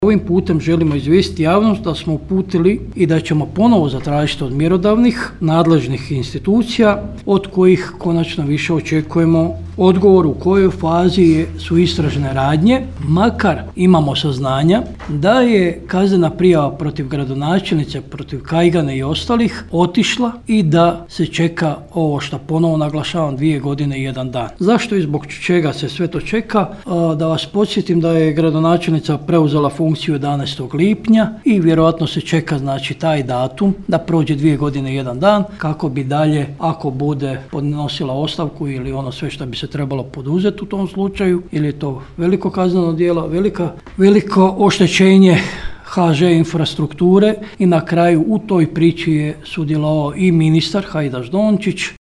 Ovim putem želimo izvijestiti javnost da smo uputili i da ćemo ponovo zatražiti od mjerodavnih nadležnih institucija od kojih konačno više očekujemo odgovor u kojoj fazi su istražne radnje, makar imamo saznanja da je kaznena prijava protiv gradonačelnice, protiv Kajgane i ostalih otišla i da se čeka ovo što ponovo naglašavam 2 godine i 1 dan. Zašto i zbog čega se sve to čeka? Da vas podsjetim da je gradonačelnica preuzela funkciju 11. lipnja i vjerojatno se čeka taj datum da prođe 2 godine i 1 dan kako bi dalje, ako bude podnosila ostavku ili ono sve što bi se trebalo poduzeti u tom slučaju, ili je to veliko kazneno djelo, veliko oštećenje HŽ infrastrukture i na kraju u toj priči je sudjelovao i ministar Hajdaš Dončić